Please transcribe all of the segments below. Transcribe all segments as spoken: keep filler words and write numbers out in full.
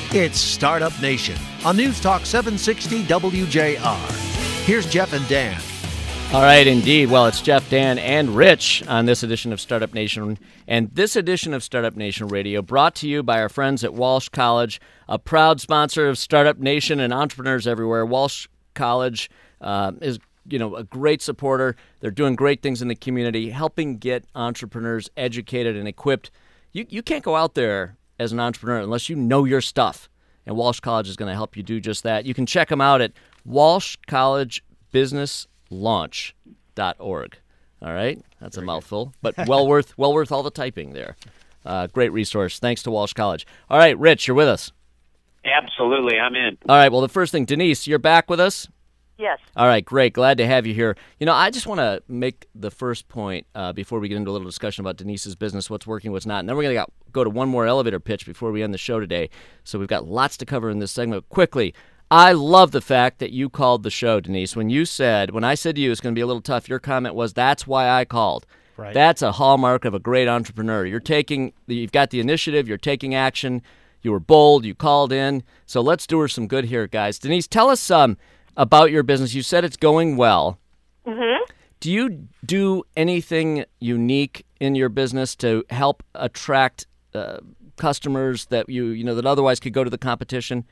It's Startup Nation on News Talk seven sixty W J R. Here's Jeff and Dan. All right, indeed. Well, it's Jeff, Dan, and Rich on this edition of Startup Nation. And this edition of Startup Nation Radio brought to you by our friends at Walsh College, a proud sponsor of Startup Nation and entrepreneurs everywhere. Walsh College uh, is, you know, a great supporter. They're doing great things in the community, helping get entrepreneurs educated and equipped. You you can't go out there as an entrepreneur unless you know your stuff. And Walsh College is going to help you do just that. You can check them out at walsh college business launch dot org. All right? That's a mouthful, but well worth well worth all the typing there. Uh, great resource. Thanks to Walsh College. All right, Rich, you're with us. Absolutely, I'm in. All right, well, the first thing, Denise, you're back with us? Yes. All right, great. Glad to have you here. You know, I just want to make the first point uh, before we get into a little discussion about Denise's business, what's working, what's not. And then we're going to go to one more elevator pitch before we end the show today. So we've got lots to cover in this segment. Quickly, I love the fact that you called the show, Denise. When you said, when I said to you it's going to be a little tough, your comment was, that's why I called. Right. That's a hallmark of a great entrepreneur. You're taking, you've got the initiative, you're taking action, you were bold, you called in. So let's do her some good here, guys. Denise, tell us um, about your business. You said it's going well. Mm-hmm. Do you do anything unique in your business to help attract uh, customers that you, you know, that otherwise could go to the competition?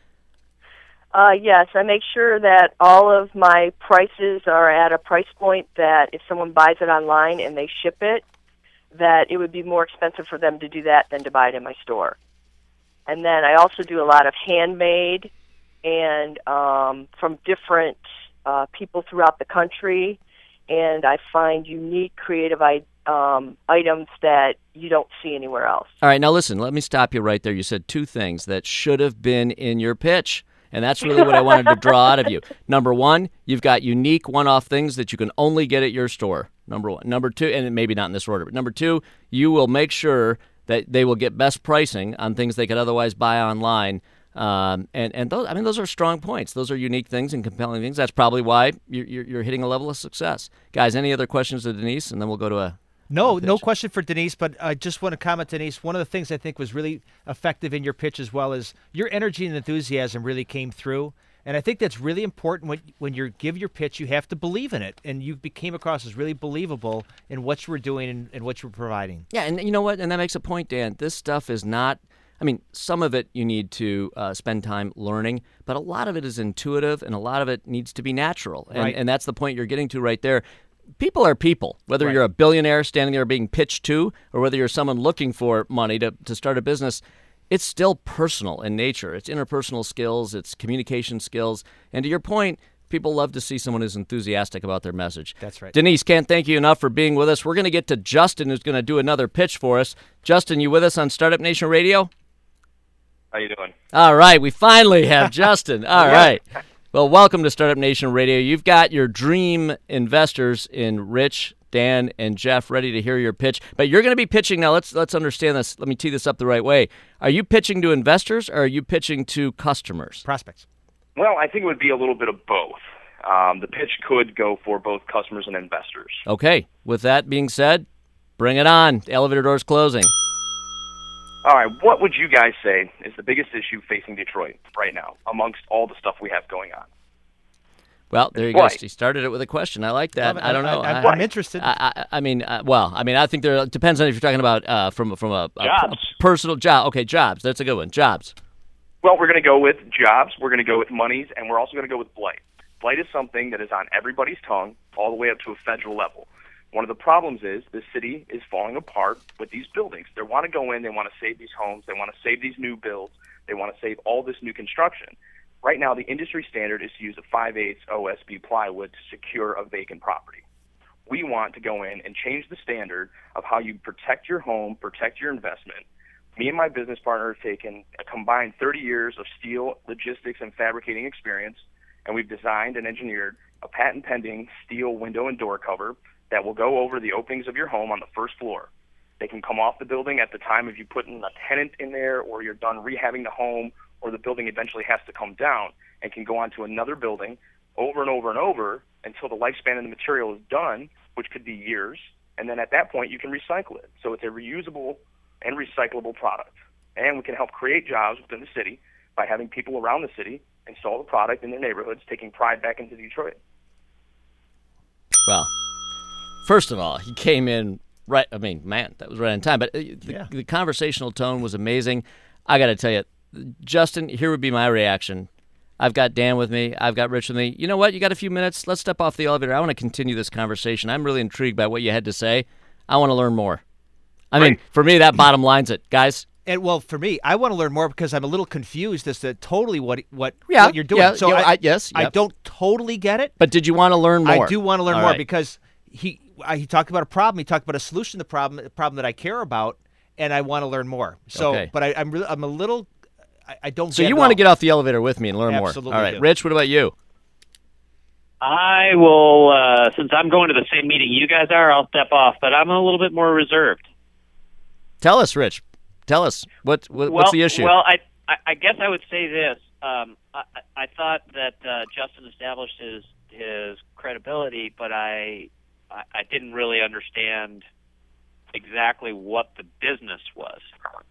Uh, yes, I make sure that all of my prices are at a price point that if someone buys it online and they ship it, that it would be more expensive for them to do that than to buy it in my store. And then I also do a lot of handmade and um, from different uh, people throughout the country, and I find unique, creative um, items that you don't see anywhere else. All right, now listen, let me stop you right there. You said two things that should have been in your pitch. And that's really what I wanted to draw out of you. Number one, you've got unique one-off things that you can only get at your store. Number one. Number two, and maybe not in this order, but number two, you will make sure that they will get best pricing on things they could otherwise buy online. Um, and and those, I mean, those are strong points. Those are unique things and compelling things. That's probably why you're, you're, you're hitting a level of success. Guys, any other questions to Denise? And then we'll go to a No, no question for Denise, but I just want to comment, Denise, one of the things I think was really effective in your pitch as well is your energy and enthusiasm really came through. And I think that's really important when when you give your pitch, you have to believe in it. And you came across as really believable in what you were doing and, and what you were providing. Yeah, and you know what? And that makes a point, Dan. This stuff is not, I mean, some of it you need to uh, spend time learning, but a lot of it is intuitive and a lot of it needs to be natural. And, Right. and that's the point you're getting to right there. People are people, whether Right. you're a billionaire standing there being pitched to or whether you're someone looking for money to, to start a business, it's still personal in nature. It's interpersonal skills, it's communication skills. And to your point, people love to see someone who's enthusiastic about their message. That's right. Denise, can't thank you enough for being with us. We're going to get to Justin, who's going to do another pitch for us. Justin, you with us on Startup Nation Radio? How you doing? All right, we finally have Justin. All right. Well, welcome to Startup Nation Radio. You've got your dream investors in Rich, Dan, and Jeff ready to hear your pitch. But you're going to be pitching now. Let's let's understand this. Let me tee this up the right way. Are you pitching to investors or are you pitching to customers? Prospects. Well, I think it would be a little bit of both. Um, the pitch could go for both customers and investors. Okay. With that being said, bring it on. The elevator door's closing. All right, what would you guys say is the biggest issue facing Detroit right now amongst all the stuff we have going on? Well, there you Why? go. She started it with a question. I like that. Love it. I don't know. I, I- am interested. I, I, I mean, uh, well, I mean, I think there it depends on if you're talking about uh, from from a, a, Jobs. a personal job. Okay, jobs. That's a good one. Jobs. Well, we're going to go with jobs, we're going to go with monies, and we're also going to go with blight. Blight is something that is on everybody's tongue all the way up to a federal level. One of the problems is the city is falling apart with these buildings. They want to go in, they want to save these homes, they want to save these new builds, they want to save all this new construction. Right now, the industry standard is to use a five eighths O S B plywood to secure a vacant property. We want to go in and change the standard of how you protect your home, protect your investment. Me and my business partner have taken a combined thirty years of steel, logistics, and fabricating experience, and we've designed and engineered a patent-pending steel window and door cover that will go over the openings of your home on the first floor. They can come off the building at the time of you putting a tenant in there or you're done rehabbing the home or the building eventually has to come down and can go on to another building over and over and over until the lifespan of the material is done, which could be years, and then at that point you can recycle it. So it's a reusable and recyclable product. And we can help create jobs within the city by having people around the city install the product in their neighborhoods, taking pride back into Detroit. Well, first of all, he came in right. I mean, man, that was right on time. But the, Yeah. the conversational tone was amazing. I got to tell you, Justin, here would be my reaction. I've got Dan with me. I've got Rich with me. You know what? You got a few minutes? Let's step off the elevator. I want to continue this conversation. I'm really intrigued by what you had to say. I want to learn more. I mean, for me, that bottom lines it. Guys, And well, for me, I want to learn more because I'm a little confused as to totally what what, Yeah, what you're doing. yeah, so yeah, I, I- yes, I yep. don't totally get it. but did you want to learn more? I do want to learn All more right. because he I, he talked about a problem. He talked about a solution to the problem, the problem that I care about, and I want to learn more. So, Okay. but I, I'm really, I'm a little, I, I don't. So get you it want to all. get off the elevator with me and learn Absolutely more. All right, do. Rich, what about you? I will, uh, since I'm going to the same meeting you guys are, I'll step off, but I'm a little bit more reserved. Tell us, Rich. Tell us. What, what well, what's the issue? Well, I, I, I guess I would say this. Um, I, I thought that uh, Justin established his his credibility, but I, I I didn't really understand exactly what the business was.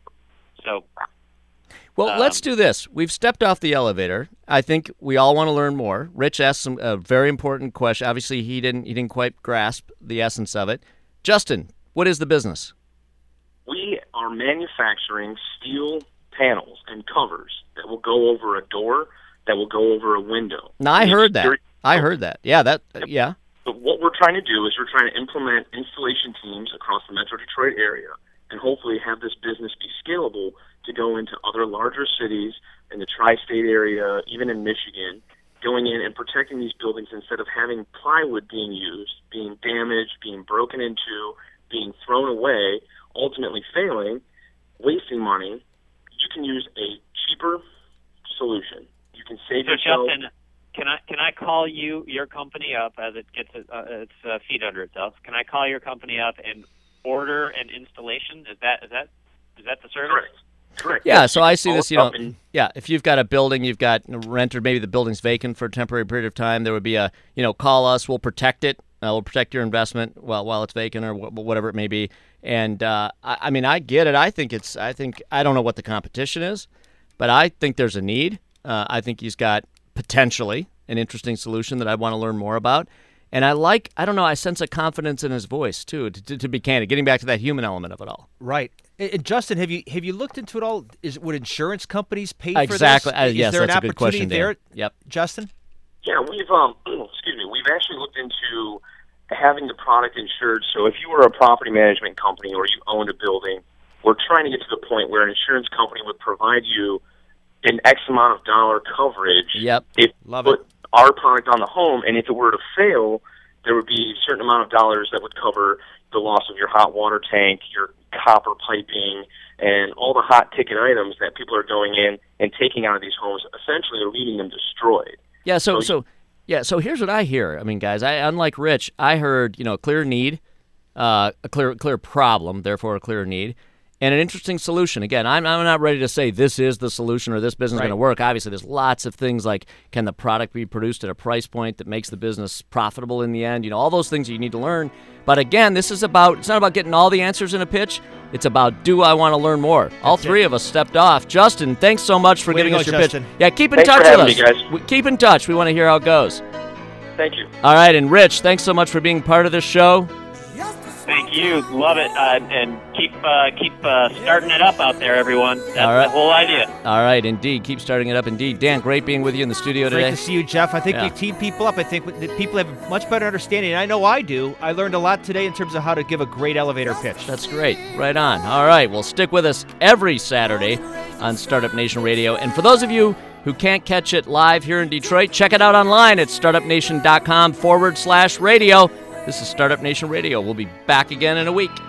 So, Well, Um, let's do this. We've stepped off the elevator. I think we all want to learn more. Rich asked some a very important question. Obviously, he didn't he didn't quite grasp the essence of it. Justin, what is the business? We are manufacturing steel panels and covers that will go over a door, that will go over a window. Now, I heard that. Very- I heard that. Yeah, that. Uh, yeah. But what we're trying to do is we're trying to implement installation teams across the Metro Detroit area and hopefully have this business be scalable to go into other larger cities in the tri-state area, even in Michigan, going in and protecting these buildings instead of having plywood being used, being damaged, being broken into, being thrown away, ultimately failing, wasting money. You can use a cheaper solution. You can save so yourself. Justin, can I can I call you your company up as it gets uh, its uh, feet under itself? Can I call your company up and order an installation? Is that is that is that the service? Correct. Correct. Yeah, Yes, so you I can see call this, us you know, up and- yeah, if you've got a building, you've got a renter, maybe the building's vacant for a temporary period of time, there would be a, you know, call us, we'll protect it, uh, we'll protect your investment while while it's vacant or wh- whatever it may be. And, uh, I, I mean, I get it. I think it's, I think, I don't know what the competition is, but I think there's a need. Uh, I think he's got potentially an interesting solution that I want to learn more about. And I like, I don't know, I sense a confidence in his voice, too, to, to, to be candid, getting back to that human element of it all. Right. And, and Justin, have you have you looked into it all? Is would insurance companies pay for Exactly. this? Uh, Is yes, there that's an a good opportunity question, Dan. there, Yep. Justin? Yeah, we've um, excuse me, we've actually looked into having the product insured. So if you were a property management company or you owned a building, we're trying to get to the point where an insurance company would provide you an X amount of dollar coverage. Yep. If Love you put our product on the home, and if it were to fail, there would be a certain amount of dollars that would cover the loss of your hot water tank, your copper piping, and all the hot ticket items that people are going in and taking out of these homes. Essentially, are leaving them destroyed. Yeah, so So so yeah, so here's what I hear. I mean, guys, I unlike Rich, I heard, you know, a clear need, uh, a clear clear problem, therefore a clear need, and an interesting solution. Again, I'm I'm not ready to say this is the solution or this business is Right. going to work. Obviously, there's lots of things like can the product be produced at a price point that makes the business profitable in the end? You know, all those things you need to learn. But again, this is about it's not about getting all the answers in a pitch. It's about do I want to learn more? All That's three it. of us stepped off. Justin, thanks so much for Way to giving go, us your Justin. pitch. Yeah, keep in Thanks touch for with having us. me, guys. We- Keep in touch. We want to hear how it goes. Thank you. All right, and Rich, thanks so much for being part of this show. Thank you. Love it. Uh, and keep uh, keep uh, starting it up out there, everyone. That's All right. the whole idea. All right, indeed. Keep starting it up, indeed. Dan, great being with you in the studio Great today. to see you, Jeff. I think Yeah. you teed people up. I think that people have a much better understanding. And I know I do. I learned a lot today in terms of how to give a great elevator pitch. That's great. Right on. All right, well, stick with us every Saturday on Startup Nation Radio. And for those of you who can't catch it live here in Detroit, check it out online at startupnation.com forward slash radio. This is Startup Nation Radio. We'll be back again in a week.